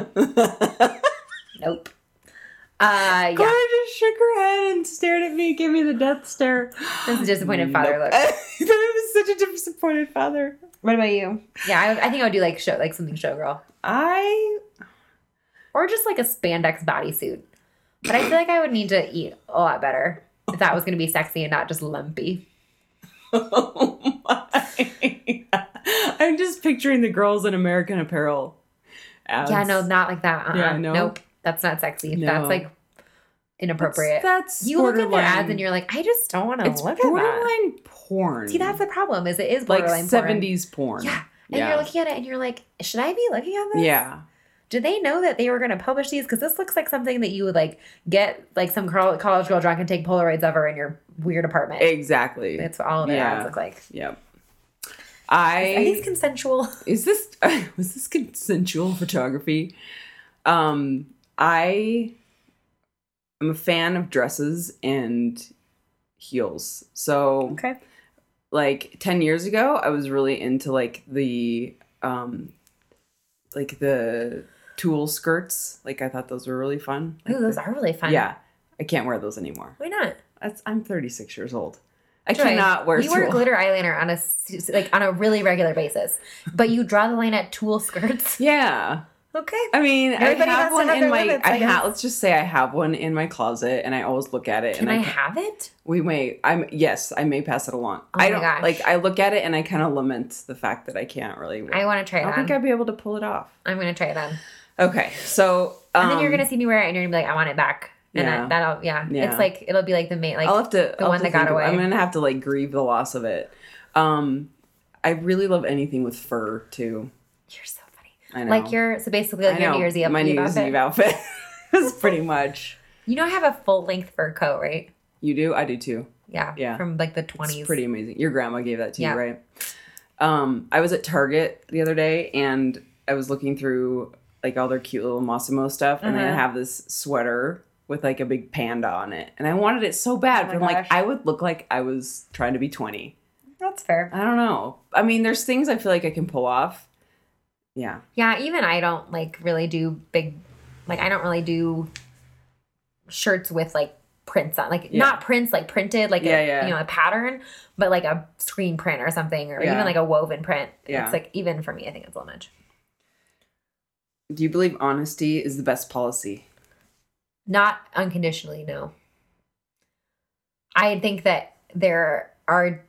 Nope. Uh, Cora yeah. just shook her head and stared at me, gave me the death stare. That's a disappointed father look. That was such a disappointed father. What about you? Yeah, I, would- I think I would do like show like something showgirl, I or just like a spandex bodysuit. But I feel like I would need to eat a lot better if that was going to be sexy and not just lumpy. Oh my. I'm just picturing the girls in American Apparel ads. Yeah, no, not like that. Uh-uh. Yeah, no? Nope. That's not sexy. No. That's like inappropriate. That's, that's you look at their borderline- ads and you're like, I just don't want to it's look at that. borderline porn. See, that's the problem. Is it is like borderline porn. seventies porn. Yeah, and Yeah. you're looking at it and you're like, should I be looking at this? Yeah. Did they know that they were going to publish these? Because this looks like something that you would like get like some col- college girl drunk and take Polaroids of her in your weird apartment. Exactly. That's what all of their Yeah. ads look like. Yep. I Are these consensual? is this was this consensual photography? Um, I am a fan of dresses and heels. So Okay. like ten years ago, I was really into like the um like the tulle skirts. Like I thought those were really fun. Like Ooh, those the- are really fun. Yeah. I can't wear those anymore. Why not? That's, I'm thirty-six years old. I Joy, cannot wear You wear tulle. glitter eyeliner on a s- like on a really regular basis, but you draw the line at tulle skirts. Yeah. Okay. I mean, Everybody I have has to one have in their my. limits, I I guess. have. Let's just say I have one in my closet, and I always look at it. Can and I ca- have it? We may. I'm. Yes, I may pass it along. Oh I my don't gosh. like. I look at it and I kind of lament the fact that I can't really. I want to try I it don't on. think I'd be able to pull it off. I'm gonna try it on, Okay, so um, and then you're gonna see me wear it, and you're gonna be like, I want it back. And yeah. I, that'll, yeah. yeah. It's like, it'll be like the main, like I'll have to, the I'll one have to that got of, away. I'm going to have to like grieve the loss of it. Um, I really love anything with fur too. You're so funny. I know. Like your, so basically like your New Year's Eve My New Year's Eve outfit is pretty much. You know, I have a full length fur coat, right? You do? I do too. Yeah. Yeah. From like the twenties. It's pretty amazing. Your grandma gave that to yeah. you, right? Um, I was at Target the other day and I was looking through like all their cute little Massimo stuff, and uh-huh. they have this sweater with like a big panda on it, and I wanted it so bad. Oh but I'm gosh. like, I would look like I was trying to be twenty. That's fair. I don't know. I mean, there's things I feel like I can pull off. Yeah. Yeah. Even I don't like really do big, like I don't really do shirts with like prints on, like yeah. not prints like printed, like yeah, a, yeah. you know, a pattern, but like a screen print or something, or yeah. even like a woven print. Yeah. It's like, even for me, I think it's a little much. Do you believe honesty is the best policy? Not unconditionally, no. I think that there are,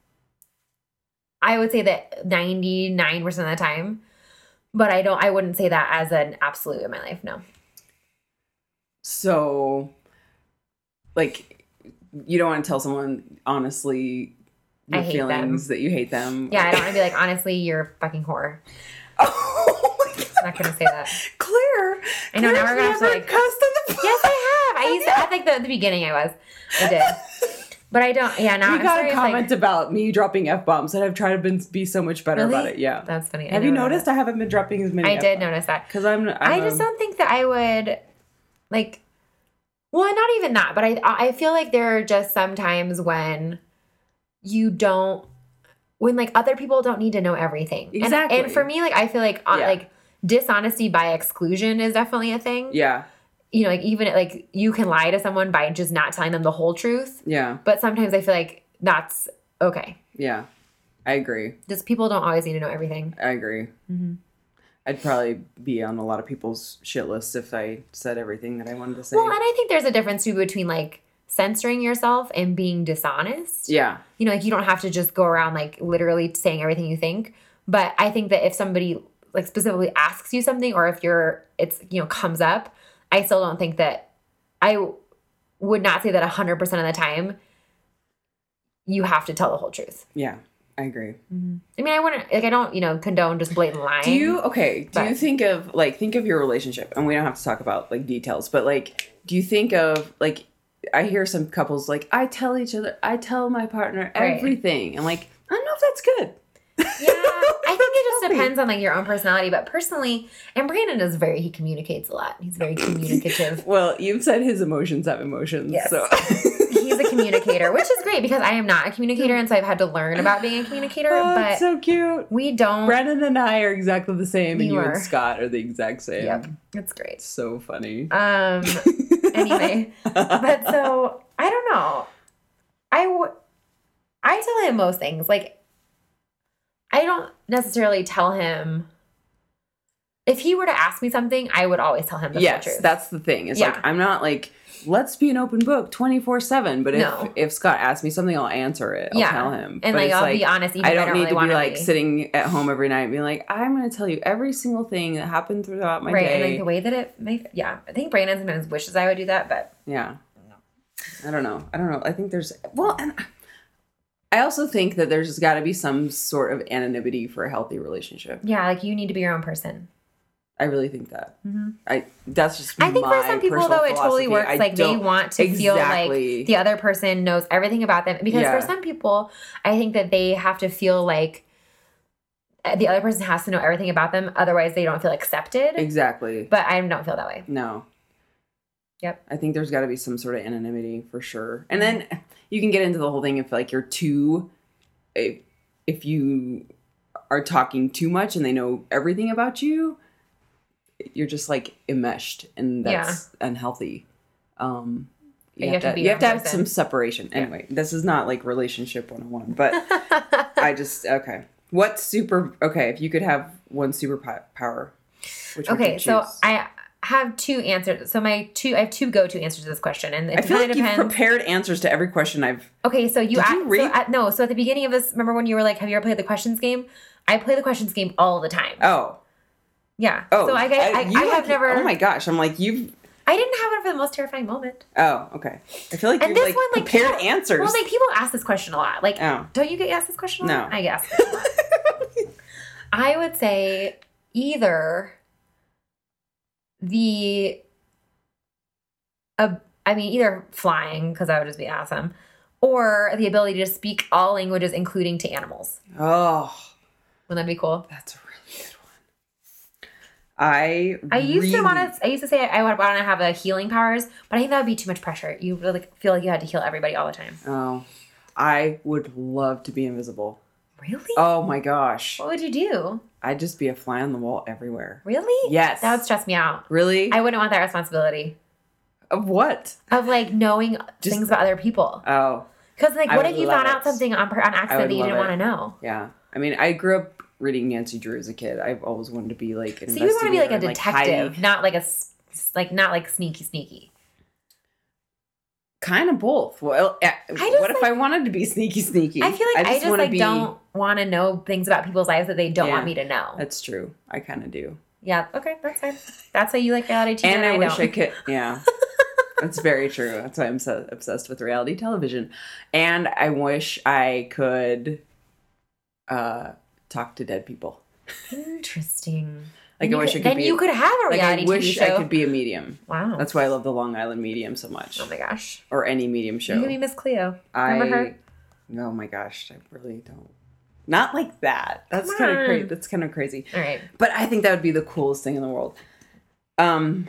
I would say that ninety-nine percent of the time, but I don't, I wouldn't say that as an absolute in my life, no. So, like, you don't want to tell someone honestly your feelings them. that you hate them? Yeah, I don't want to be like, honestly, you're a fucking whore. Oh my God. I'm not going to say that. Claire. I know, now we're going to have to like. Cussed on the phone. Yes, I have. I used to, at like the, the beginning I was. I did. But I don't, yeah, now you I'm got sorry a comment like, about me dropping F-bombs, and I've tried to been, be so much better really? about it. Yeah. That's funny. Have you noticed that. I haven't been dropping as many I F-bombs? did notice that. Because I'm, I'm I just don't think that I would, like, well, not even that, but I I feel like there are just some times when you don't, when, like, other people don't need to know everything. Exactly. And, and for me, like, I feel like, uh, yeah. like, dishonesty by exclusion is definitely a thing. Yeah. You know, like, even, like, you can lie to someone by just not telling them the whole truth. Yeah. But sometimes I feel like that's okay. Yeah. I agree. Just people don't always need to know everything. I agree. Mm-hmm. I'd probably be on a lot of people's shit lists if I said everything that I wanted to say. Well, and I think there's a difference, too, between, like, censoring yourself and being dishonest. Yeah. You know, like, you don't have to just go around, like, literally saying everything you think. But I think that if somebody, like, specifically asks you something, or if you're, it's, you know, comes up, I still don't think that, I would not say that one hundred percent of the time you have to tell the whole truth. Yeah, I agree. Mm-hmm. I mean, I wouldn't, like, I don't, you know, condone just blatant lying. Do you, okay, do but, you think of, like, think of your relationship, and we don't have to talk about, like, details, but, like, do you think of, like, I hear some couples, like, I tell each other, I tell my partner everything, right. and, like, I don't know if that's good. Yeah, I think it just depends on, like, your own personality, but personally, and Brandon is very, he communicates a lot. He's very communicative. Well, you've said his emotions have emotions, yes. so... He's a communicator, which is great because I am not a communicator, and so I've had to learn about being a communicator. Oh, but that's so cute. We don't. Brandon and I are exactly the same, and you, you are. and Scott are the exact same. Yep, it's great. So funny. Um. Anyway, but so I don't know. I w- I tell him most things. Like, I don't necessarily tell him. If he were to ask me something, I would always tell him the yes, full truth. That's the thing. It's yeah. like, I'm not like, let's be an open book twenty-four seven. But if, no. if Scott asks me something, I'll answer it. I'll yeah. tell him. And, but like, I'll like, be honest, even I if don't, I don't need really to want be, like, be. sitting at home every night and being like, I'm going to tell you every single thing that happened throughout my right. day. And, like, the way that it may, yeah. I think Brandon sometimes wishes I would do that, but. Yeah. I don't know. I don't know. I think there's, well, and I also think that there's got to be some sort of anonymity for a healthy relationship. Yeah, like, you need to be your own person. I really think that. Mm-hmm. I that's just I think my for some people, though, it totally works. I like, they want to exactly. feel like the other person knows everything about them. Because yeah. for some people, I think that they have to feel like the other person has to know everything about them. Otherwise, they don't feel accepted. Exactly. But I don't feel that way. No. Yep. I think there's got to be some sort of anonymity for sure. And then you can get into the whole thing if, like, you're too, if, if you are talking too much and they know everything about you, you're just, like, enmeshed, and that's yeah. unhealthy. Um, you, you have, have to, you have to have some separation. Yeah. Anyway, this is not, like, relationship one oh one, but I just, okay. What super, okay, if you could have one superpower, which would okay, you choose? So I have two answers. So my two, I have two go-to answers to this question, and it I feel like depends. You've prepared answers to every question I've. Okay, so you, Did at, you read? So at, no. So at the beginning of this, remember when you were like, "Have you ever played the questions game?" I play the questions game all the time. Oh. Yeah. Oh. So I, I, I, you I have like, never. Oh my gosh! I'm like you've I didn't have one for the most terrifying moment. Oh, okay. I feel like and you're this like one, like, prepared people, answers. Well, like people ask this question a lot. Like, oh. don't you get asked this question a lot? No. I guess. I would say either the, uh, I mean, either flying, because that would just be awesome, or the ability to speak all languages, including to animals. Oh. Wouldn't that be cool? That's a really good one. I I used really... to want to. I used to say I would want to have a healing powers, but I think that would be too much pressure. You really feel like you had to heal everybody all the time. Oh, I would love to be invisible. Really? Oh my gosh. What would you do? I'd just be a fly on the wall everywhere. Really? Yes. That would stress me out. Really? I wouldn't want that responsibility. Of what? Of like knowing just, things about other people. Oh. Because like, I what if you found it. out something on on accident that you didn't want to know? Yeah. I mean, I grew up reading Nancy Drew as a kid. I've always wanted to be like an so you would want to be like a detective, like not like a like not like sneaky sneaky. Kind of both. Well, I just, what if like, I wanted to be sneaky sneaky? I feel like I just, I just like be... don't want to know things about people's lives that they don't yeah, want me to know. That's true. I kind of do. Yeah. Okay. That's fine. That's how you like reality T V. And I, I wish don't. I could. Yeah. That's very true. That's why I'm so obsessed with reality television. And I wish I could uh, talk to dead people. Interesting. Like then I wish you, I could then be. you could have a reality like I wish T V show. I could be a medium. Wow. That's why I love the Long Island Medium so much. Oh my gosh. Or any medium show. You could be Miss Cleo. Remember I, her? Oh my gosh, I really don't. Not like that. That's kind of crazy. That's kind of crazy. All right. But I think that would be the coolest thing in the world. Um,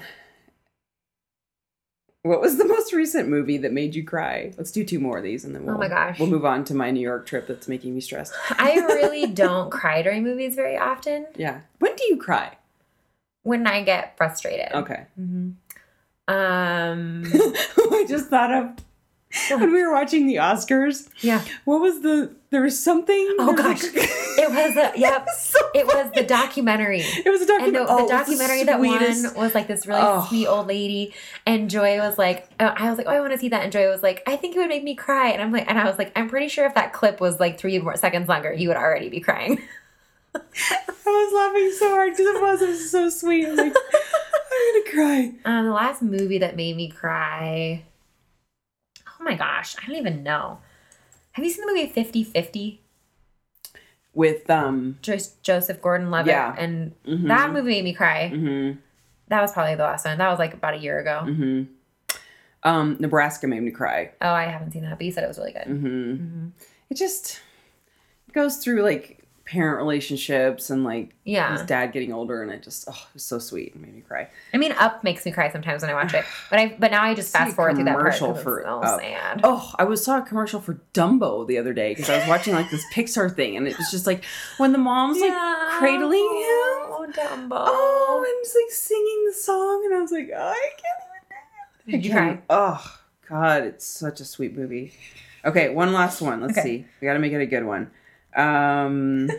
what was the most recent movie that made you cry? Let's do two more of these, and then we'll. Oh my gosh. We'll move on to my New York trip. That's making me stressed. I really don't cry during movies very often. Yeah. When do you cry? When I get frustrated. Okay. Mm-hmm. Um, I just thought of when we were watching the Oscars. Yeah. What was the? There was something. Oh gosh. It was a yep. So it was the documentary. It was a documentary. And the, oh, the documentary that won was like this really oh. sweet old lady, and Joy was like, uh, I was like, oh, I want to see that, and Joy was like, I think it would make me cry, and I'm like, and I was like, I'm pretty sure if that clip was like three more seconds longer, you would already be crying. I was laughing so hard because it was, it was so sweet. I'm like, I'm gonna cry. Um, the last movie that made me cry. Oh my gosh, I don't even know. Have you seen the movie fifty fifty? With um Just Joseph Gordon-Levitt, yeah. and mm-hmm. that movie made me cry. Mm-hmm. That was probably the last one. That was like about a year ago. Mm-hmm. Um, Nebraska made me cry. Oh, I haven't seen that, but you said it was really good. Mm-hmm. Mm-hmm. It just goes through like parent relationships and like yeah. his dad getting older, and it just oh, it was so sweet. It made me cry. I mean, Up makes me cry sometimes when I watch it, but I but now I just fast forward through that part. For, it's so uh, sad. Oh, I was saw a commercial for Dumbo the other day because I was watching like this Pixar thing, and it was just like when the mom's like yeah. cradling him. Oh, Dumbo. Oh, and just like singing the song, and I was like, oh, I can't even. Did you cry? Oh God, it's such a sweet movie. Okay, one last one. Let's okay. see. We got to make it a good one. Um.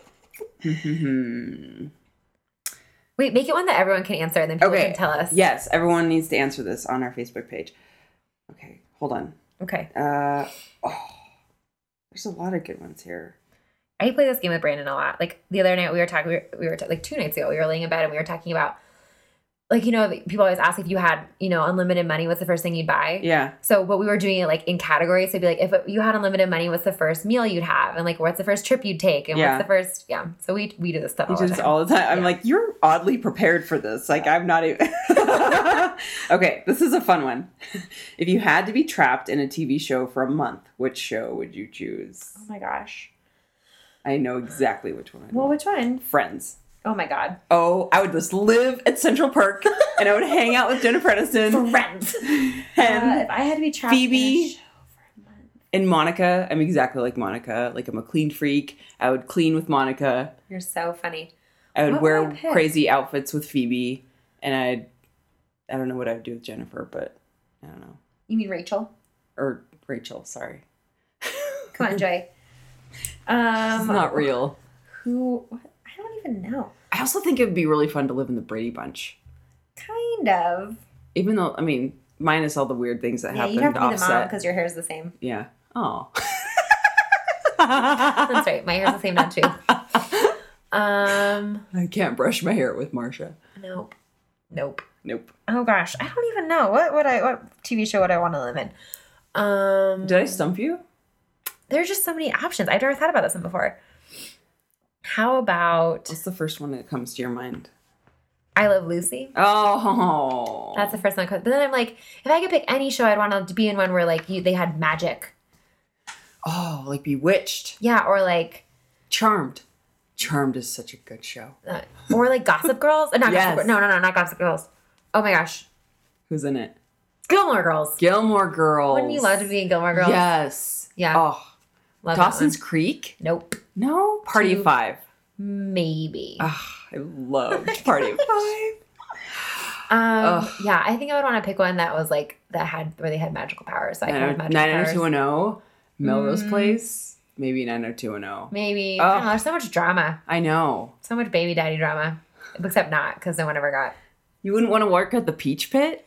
Wait, make it one that everyone can answer, and then people okay. can tell us. Yes, everyone needs to answer this on our Facebook page. Okay, hold on. Okay. Uh, oh, there's a lot of good ones here. I play this game with Brandon a lot. Like the other night, we were talking. We were, we were like two nights ago. We were laying in bed and we were talking about, like, you know, people always ask if you had, you know, unlimited money, what's the first thing you'd buy? Yeah. So, but we were doing it like in categories. So it'd be like, if you had unlimited money, what's the first meal you'd have? And like, what's the first trip you'd take? And yeah. what's the first, yeah. So we we do this stuff all the time. We do this all the time. I'm yeah. like, you're oddly prepared for this. Like, I'm not even. Okay, this is a fun one. If you had to be trapped in a T V show for a month, which show would you choose? Oh my gosh. I know exactly which one. Well, which one? Friends. Oh my God. Oh, I would just live at Central Park and I would hang out with Jennifer Aniston. Friends. And uh, if I had to be trapped Phoebe in a show for a month. And Monica. I'm exactly like Monica. Like, I'm a clean freak. I would clean with Monica. You're so funny. I would what wear would I crazy outfits with Phoebe. And I'd, I don't know what I would do with Jennifer, but I don't know. You mean Rachel? Or Rachel, sorry. Come on, Joy. Um, it's not real. Who? What? I don't even know. I also think it would be really fun to live in the Brady Bunch. Kind of. Even though, I mean, minus all the weird things that yeah, happen you have to, to be offset. the mom because your hair's the same. Yeah. Oh. That's right. My hair's the same now too. Um, I can't brush my hair with Marsha. Nope. Nope. Nope. Oh gosh, I don't even know what would I what T V show would I want to live in. Um, Did I stump you? There's just so many options. I've never thought about this one before. How about What's the first one that comes to your mind? I Love Lucy? Oh, That's the first one. But then I'm like, if I could pick any show, I'd want to be in one where like you, they had magic. Oh, like Bewitched. Yeah, or like Charmed. Charmed is such a good show. Uh, or like Gossip Girls. Uh, not Yes. Gossip Girls. No, no, no, not Gossip Girls. Oh my gosh, Who's in it? Gilmore Girls. Gilmore Girls. Wouldn't you love to be in Gilmore Girls? Yes. Yeah. Oh, Love that Dawson's one. Creek. Nope. No. Party Two- of Five. Maybe. Oh, I love Party of Five. Um, Ugh. yeah, I think I would want to pick one that was like that had where they had magical powers. So I could have magical nine oh powers. two one oh. Melrose Mm. Place. Maybe nine oh two one oh. Maybe. Ugh. I don't know, there's so much drama, I know. so much baby daddy drama, except not because no one ever got. You wouldn't want to work at the Peach Pit?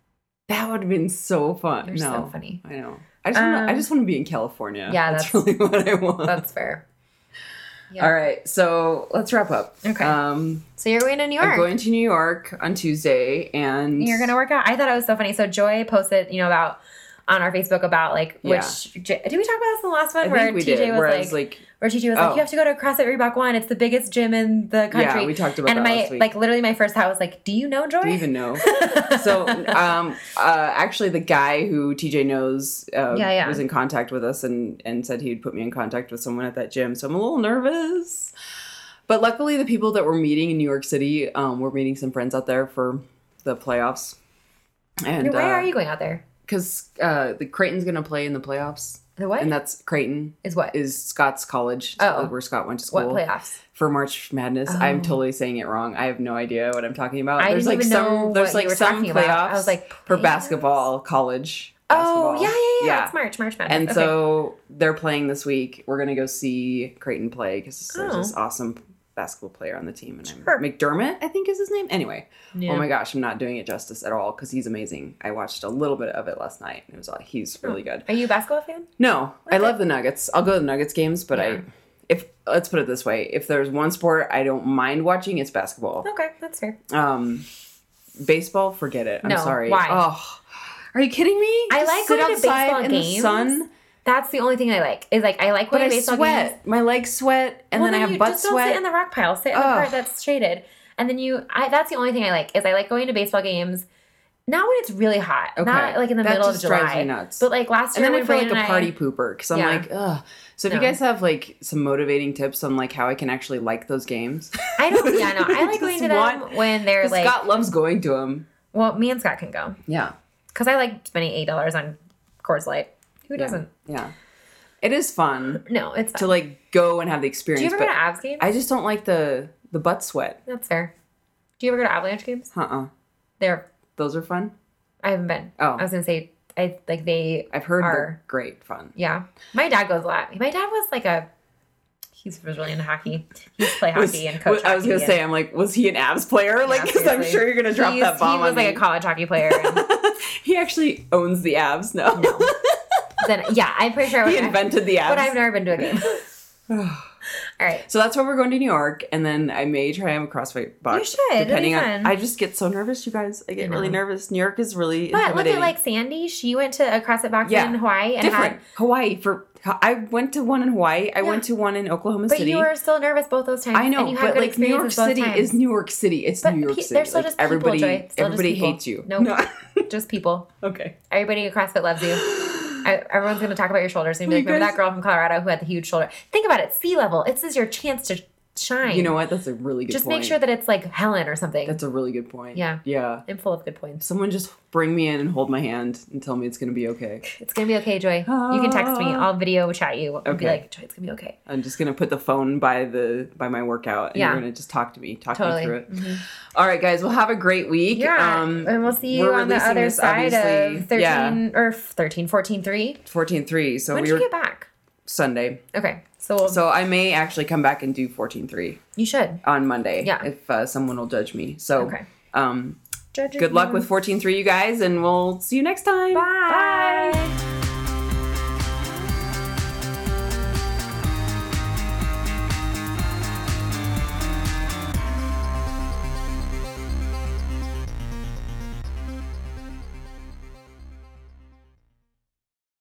That would have been so fun. You're no. so funny. I know. I just, wanna, I Um, just want to be in California. yeah, that's, that's- really what I want. That's fair. Yeah. All right, so let's wrap up. Okay. Um, So you're going to New York. I'm going to New York on Tuesday, and You're gonna work out. I thought it was so funny. So Joy posted, you know, about on our Facebook about like Yeah. which. Did we talk about this in the last one I where think we T J did. was Where I like, was like, where T J was like, Oh. you have to go to CrossFit Reebok One. It's the biggest gym in the country. yeah, we talked about and that my last week. like literally my first thought was like, do you know Joy? Do you even know? So, um, uh, actually, the guy who T J knows uh, Yeah, yeah. was in contact with us and, and said he'd put me in contact with someone at that gym. So I'm a little nervous. But luckily, the people that we're meeting in New York City, um, we're meeting some friends out there for the playoffs. And Why uh, are you going out there? Because uh, the Creighton's going to play in the playoffs. The what? And that's Creighton. Is what? Is Scott's college. Oh. Where Scott went to school. What playoffs? For March Madness. Oh. I'm totally saying it wrong. I have no idea what I'm talking about. I there's didn't like even some know there's what like you were some talking playoffs about. I was like, for playoffs? basketball college. Oh, basketball. yeah, yeah, yeah, Yeah. It's March, March Madness. And Okay. so they're playing this week. We're gonna go see Creighton play because there's Oh. this awesome basketball player on the team, and I'm Sure. McDermott, I think is his name. Anyway, Yeah. oh my gosh, I'm not doing it justice at all because he's amazing. I watched a little bit of it last night. And it was uh, he's really good. Are you a basketball fan? No, I Okay. love the Nuggets. I'll go to the Nuggets games, but Yeah. I, if let's put it this way, if there's one sport I don't mind watching, it's basketball. Okay, that's fair. Um, baseball, forget it. I'm No, sorry. why? Oh, are you kidding me? I Just like sit going to outside baseball in games. the sun, That's the only thing I like. Is like I like but going I to baseball sweat. games. My legs sweat, and Well, then I have you butt just don't sweat. sit in the rock pile. Sit in the Ugh. part that's shaded, and then you. I that's the only thing I like is I like going to baseball games. Not when it's really hot. Okay. Not like in the That middle of just drives July. me nuts. But like last and year, then I when feel like Brandon a and party I, pooper because I'm Yeah. like, ugh. So if you No. guys have like some motivating tips on like how I can actually like those games, I don't. Yeah, no. I like going Just to them want- when they're 'cause like. Scott loves going to them. Well, me and Scott can go Yeah. because I like spending eight dollars on Coors Light. Who Yeah. doesn't? Yeah. It is fun No, it's to fun. like go and have the Do experience. you ever but go to Avs games? I just don't like the the butt sweat. That's fair. Do you ever go to Avalanche games? Uh uh They're. Those are fun. I haven't been. Oh. I was gonna say. I like they. I've heard are. they're great fun. Yeah. My dad goes a lot. My dad was like a he's really into hockey. He used to play Was- hockey and coach I was hockey gonna say, I'm like, was he an Avs player? Like, because I'm seriously. sure you're gonna drop He's- that bomb He was on like me. a college hockey player. And He actually owns the Avs. No, No. then yeah, I'm pretty sure I he would, invented the Avs. but I've never been to a game. All right. So that's why we're going to New York, and then I may try on a CrossFit box. You should. That'd depending be on. fun. I just get so nervous, you guys. I get I really know. nervous. New York is really But look intimidating. at like Sandy. She went to a CrossFit box Yeah. in Hawaii and different had. Hawaii for. I went to one in Hawaii. I Yeah. went to one in Oklahoma But City. you were still nervous both those times. I know, and you had but good like New York experiences both City times. is New York City. It's But New York pe- City. they're still Like, just people, everybody, Joy. Still just everybody people. hates you. Nope. No. Just people. Okay. Everybody at CrossFit loves you. I, everyone's going to talk about your shoulders. And be You like, remember guys- that girl from Colorado who had the huge shoulder? Think about it. Sea level. This is your chance to shine. You know what? That's a really good Just point. make sure that it's like Helen or something. That's a really good point. Yeah. Yeah. I'm full of good points. Someone just bring me in and hold my hand and tell me it's going to be okay. It's going to be okay, Joy. You can text me. I'll video chat you. And be Okay. like, Joy, it's going to be okay. I'm just going to put the phone by the by my workout and Yeah. you're going to just talk to me, talk Totally. me through it. Mhm. All right, guys. Well, have a great week. Yeah. Um, and we'll see you we're on the releasing other this, side obviously- of thirteen yeah. or thirteen, fourteen, three. fourteen three. So When we did were you get back? Sunday. Okay. So, we'll, So I may actually come back and do fourteen three you should. on Monday. Yeah. If uh, someone will judge me. So Okay. um, Judging good luck you. with fourteen three, you guys, and we'll see you next time. Bye. Bye.